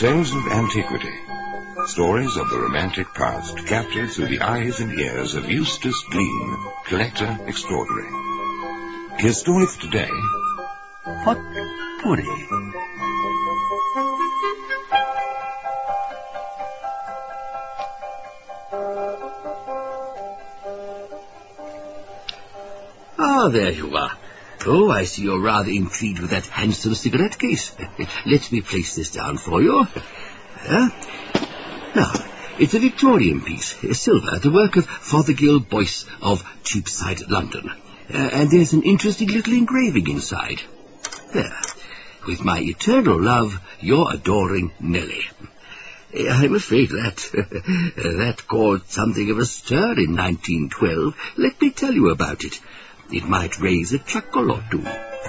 Tales of Antiquity. Stories of the romantic past captured through the eyes and ears of Eustace Glean, collector extraordinary. His story for today... Potpourri. Ah, there you are. Oh, I see you're rather intrigued with that handsome cigarette case. Let me place this down for you. Now, it's a Victorian piece, silver, the work of Fothergill Boyce of Cheapside, London. And there's an interesting little engraving inside. There. With my eternal love, your adoring Nellie. I'm afraid that caused something of a stir in 1912. Let me tell you about it. It might raise a chuckle or two.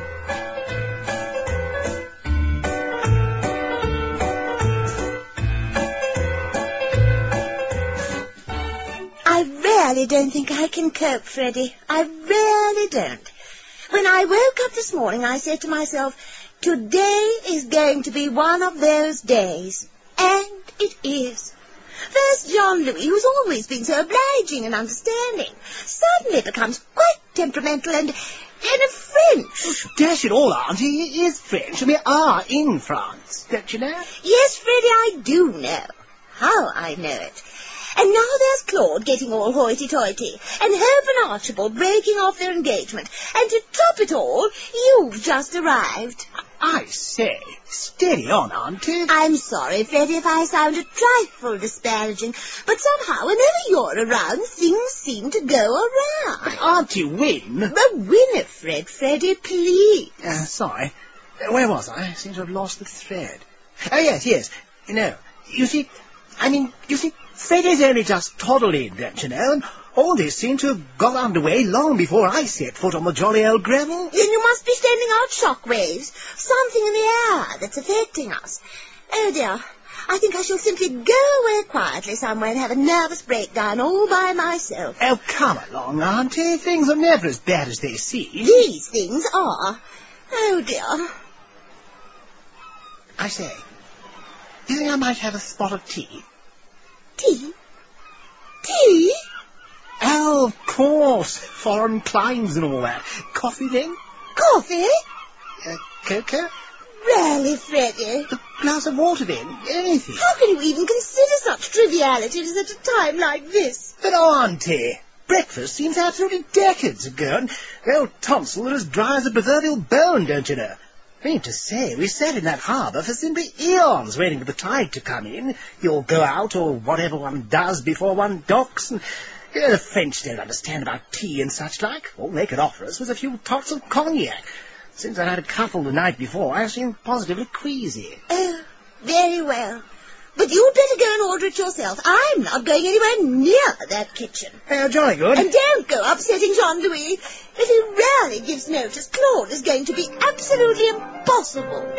I really don't think I can cope, Freddie. I really don't. When I woke up this morning, I said to myself, today is going to be one of those days. And it is. First, Jean-Louis, who's always been so obliging and understanding, suddenly becomes quite temperamental and French. Oh, dash it all, Auntie, he is French, and we are in France, don't you know? Yes, Freddie, I do know. How I know it. And now there's Claude getting all hoity-toity, and Hope and Archibald breaking off their engagement, and to top it all, you've just arrived. I say, steady on, Auntie. I'm sorry, Freddie, if I sound a trifle disparaging, but somehow, whenever you're around, things seem to go around. But Auntie Wynne... The winner, Freddie, please. Sorry. Where was I? I seem to have lost the thread. Oh, yes. No, you see, Freddie's only just toddled in, don't you know, and all this seemed to have got underway long before I set foot on the jolly old gravel. Then you must be sending out shockwaves, something in the air that's affecting us. Oh, dear, I think I shall simply go away quietly somewhere and have a nervous breakdown all by myself. Oh, come along, Auntie. Things are never as bad as they seem. These things are. Oh, dear. I say, do you think I might have a spot of tea? Tea? Tea? Oh, of course. Foreign climes and all that. Coffee, then? Coffee? Cocoa? Really, Freddie? A glass of water, then? Anything. How can you even consider such trivialities at a time like this? But, Auntie, breakfast seems absolutely decades ago, and old Tonsil are as dry as a proverbial bone, don't you know? I mean to say, we sat in that harbour for simply eons waiting for the tide to come in. You'll go out, or whatever one does before one docks, and the French don't understand about tea and such like. All they could offer us was a few tots of cognac. Since I had a couple the night before, I seem positively queasy. Oh, very well. But you'd better go and order it yourself. I'm not going anywhere near that kitchen. Jolly good. And don't go upsetting Jean-Louis. If he really gives notice, Claude is going to be absolutely impossible.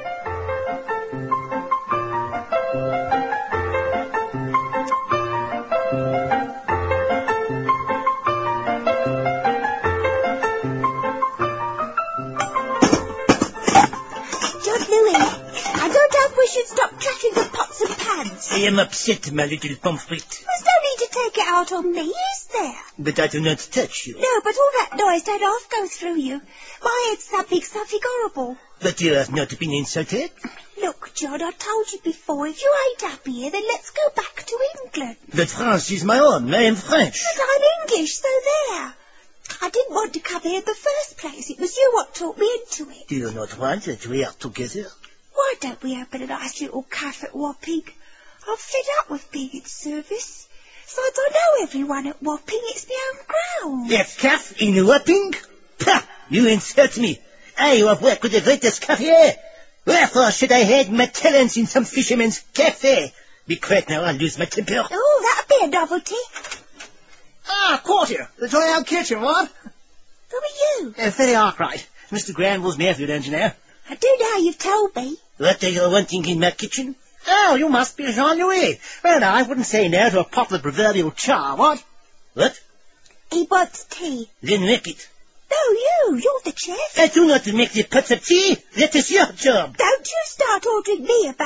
We should stop tracking the pots and pans. I am upset, my little pomfret. There's no need to take it out on me, is there? But I do not touch you. No, but all that noise don't half go through you. My head's something horrible. But you have not been insulted? Look, John, I told you before, if you ain't happy here, then let's go back to England. But France is my own. I am French. But I'm English, so there. I didn't want to come here in the first place. It was you what talked me into it. Do you not want that we are together? Why don't we open a nice little cafe at Wapping? I'm fed up with being in service. Besides, I know everyone at Wapping. It's my own ground. A cafe in Wapping? Pah! You insult me. I who have worked with the greatest cafe. Wherefore should I hide my talents in some fisherman's cafe? Be quiet now, I'll lose my temper. Oh, that'd be a novelty. Caught you. The jolly old kitchen, what? Who are you? Freddie Arkwright. Mr. Granville's nephew, don't you know? I do know you've told me. What are you wanting in my kitchen? Oh, you must be Jean-Louis. Well, now, I wouldn't say no to a pot of proverbial char, what? What? He wants tea. Then make it. No, you're the chef. I do not make the pots of tea. That is your job. Don't you start ordering me about.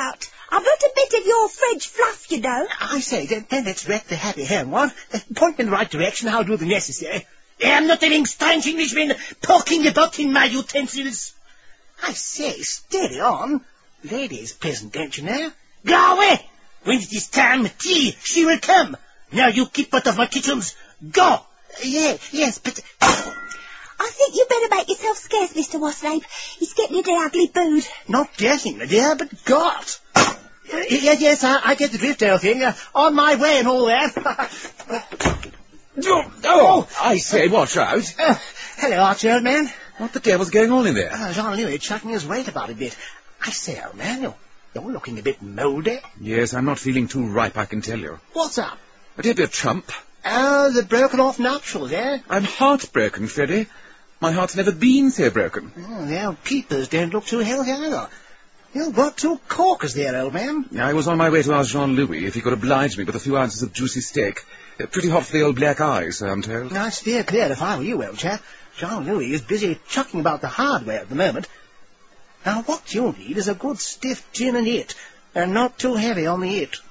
I've got a bit of your French fluff, you know. I say, then let's wreck the happy home, what? Point me in the right direction, I'll do the necessary. I'm not having strange Englishmen poking about in my utensils. I say, steady on. Lady's present, don't you know? Go away! When it is time, tea, she will come. Now you keep out of my kitchens. Go! Yes, but... I think you'd better make yourself scarce, Mr. Wasserape. He's getting into an ugly mood. Not getting, my dear, but got. Yes, I get the drift, old thing. On my way and all that. Oh, I say, watch out. Hello, Archie, old man. What the devil's going on in there? Jean-Louis chucking his weight about a bit. I say, old man, you're looking a bit mouldy. Yes, I'm not feeling too ripe, I can tell you. What's up? A dear bit chump. Oh, the broken-off nuptials, eh? I'm heartbroken, Freddie. My heart's never been so broken. Oh, the old peepers don't look too healthy either. You've got 2 corkers there, old man. I was on my way to ask Jean-Louis if he could oblige me with a few ounces of juicy steak. Pretty hot for the old black eye, so I'm told. I'd steer clear if I were you, old chap. Jean-Louis is busy chucking about the hardware at the moment. Now, what you'll need is a good stiff gin and it, and not too heavy on the it.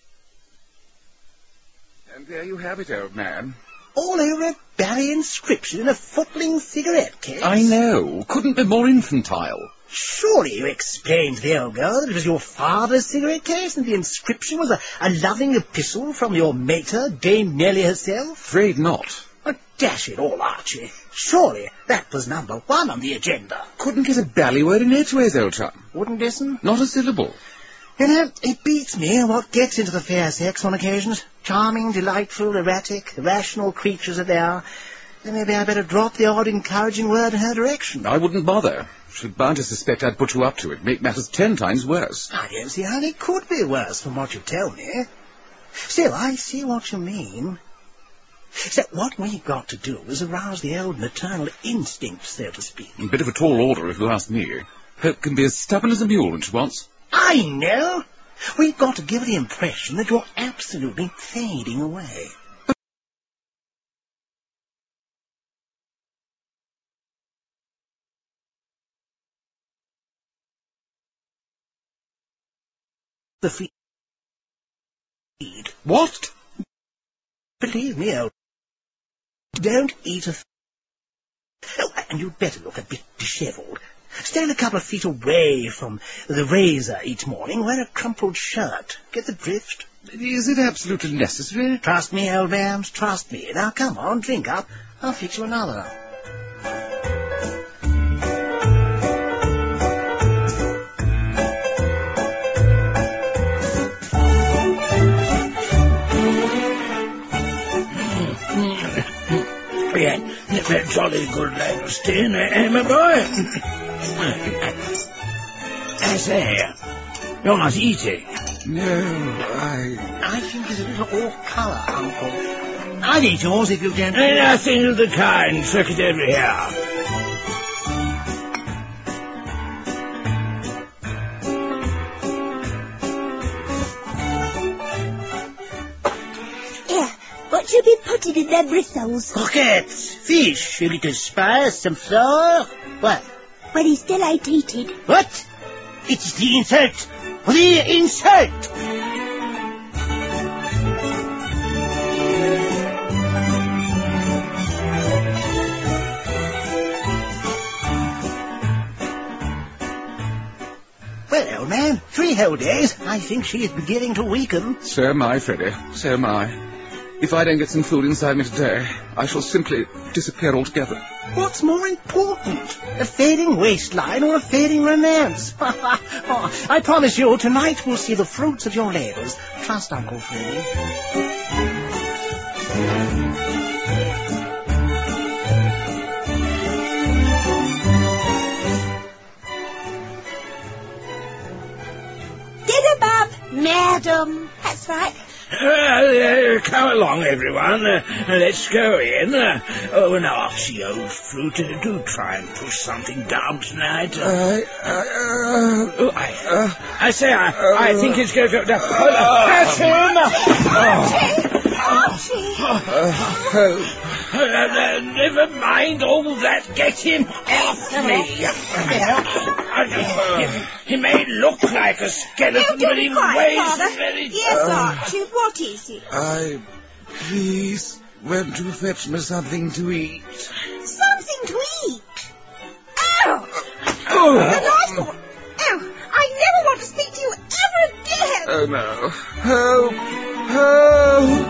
And there you have it, old man. All over a Barry inscription in a footling cigarette case. I know. Couldn't be more infantile. Surely you explained to the old girl that it was your father's cigarette case and the inscription was a loving epistle from your mater, Dame Nellie herself? Afraid not. Oh, dash it all, Archie. Surely that was number 1 on the agenda. Couldn't get a bally word in edgeways, old chum. Wouldn't listen? Not a syllable. You know, it beats me what gets into the fair sex on occasions. Charming, delightful, erratic, irrational creatures that they are. Then maybe I better drop the odd encouraging word in her direction. I wouldn't bother. She's bound to suspect I'd put you up to it, make matters 10 times worse. I don't see how they could be worse from what you tell me. Still, I see what you mean. So what we've got to do is arouse the old maternal instinct, so to speak. A bit of a tall order, if you ask me. Hope can be as stubborn as a mule when she wants. I know! We've got to give her the impression that you're absolutely fading away. The feed. What? Believe me, old... Don't eat a... Oh, and you'd better look a bit dishevelled. Stand a couple of feet away from the razor each morning. Wear a crumpled shirt. Get the drift? Is it absolutely necessary? Trust me, old man, trust me. Now, come on, drink up. I'll fix you another. Yeah, a jolly good langoustine, eh, my boy? I say, you're not eating. No, I think it's a little off-colour, Uncle. I'd eat yours if you don't... Nothing of the kind. Check it over here. What should be putting in them bristles? Croquettes, fish, a little spice, some flour. What? When he still ain't eaten. What? It's the insult! The insult! Well, old man, 3 whole days. I think she is beginning to weaken. So am I, Freddie. So am I. If I don't get some food inside me today, I shall simply disappear altogether. What's more important? A fading waistline or a fading romance? Oh, I promise you, tonight we'll see the fruits of your labours. Trust Uncle Freddie. Dinner, Bob. Madam. That's right. Come along, everyone. Let's go in. Oh, now, Archie, old fruit, do try and push something down tonight. I think it's going to... Catch him! Never mind all that. Get him off me. He may look like a skeleton, but he weighs Father. very... Yes, Archie, what is it? I, please, went to fetch me something to eat. Something to eat. Oh! The last one. Oh, I never want to speak to you ever again. Oh, no. Help! Help!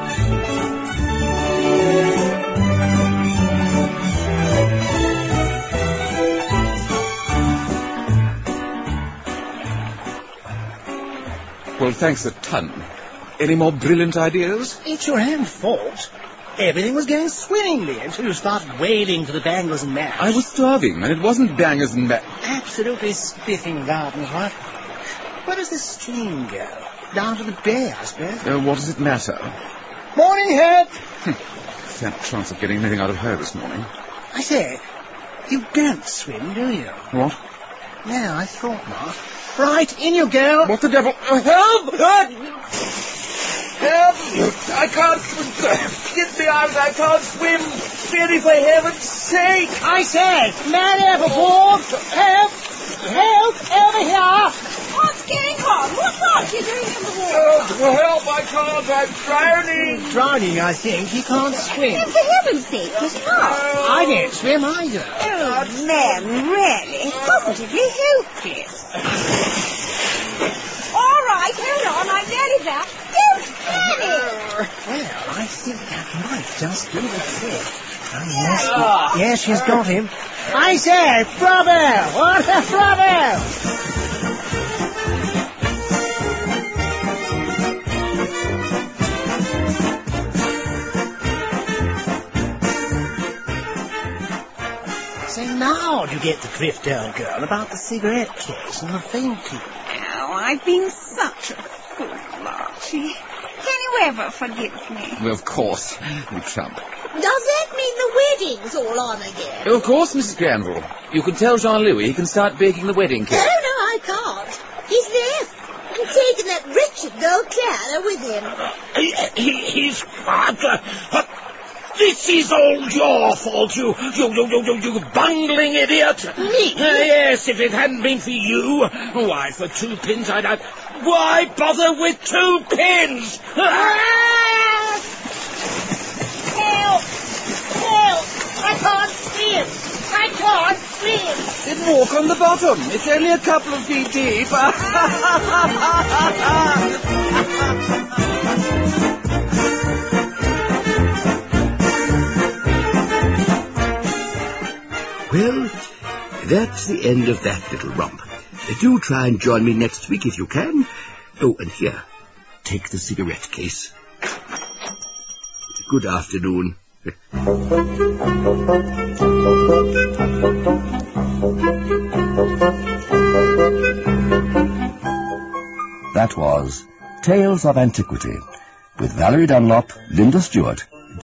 Well, thanks a ton. Any more brilliant ideas? It's your own fault. Everything was going swimmingly until you started wading for the bangles and mash. I was starving, and it wasn't bangers and Absolutely spiffing gardens, right? Where does this stream go? Down to the bay, I suppose. what does it matter? Morning, Herb. That chance of getting anything out of her this morning. I say, you don't swim, do you? What? No, I thought not. Right, in you go. What the devil? Help! Help! I can't... Get me out, I can't swim! Really, for heaven's sake! I say, man overboard. Help! Help! Over here! What's going on? What's Archie doing in the water? Help, I can't, I'm drowning! Drowning, I think. He can't swim. Oh, for heaven's sake, just not. I don't swim either. Oh, man, really, positively hopeless. All right, hold on, I'm nearly there. Don't panic! Well, I think that might just do the trick. Oh, yes, she's got him. I say, bravo! What a bravo! So now do you get the drift, old girl, about the cigarette case and the fainting? Oh, I've been such a fool, Archie. Can you ever forgive me? Well, of course, you chump. Does that mean the wedding's all on again? Of course, Mrs. Granville. You can tell Jean-Louis he can start baking the wedding cake. No, I can't. He's left and taken that wretched girl Clara with him. He's what? This is all your fault, you bungling idiot. Me? Yes, if it hadn't been for you, why, for 2 pins I'd have... Why bother with 2 pins? Help! Help! I can't swim! I can't swim! Then walk on the bottom. It's only a couple of feet deep. Well, that's the end of that little romp. Do try and join me next week if you can. Oh, and here, take the cigarette case. Good afternoon. That was Tales of Antiquity, with Valerie Dunlop, Linda Stewart,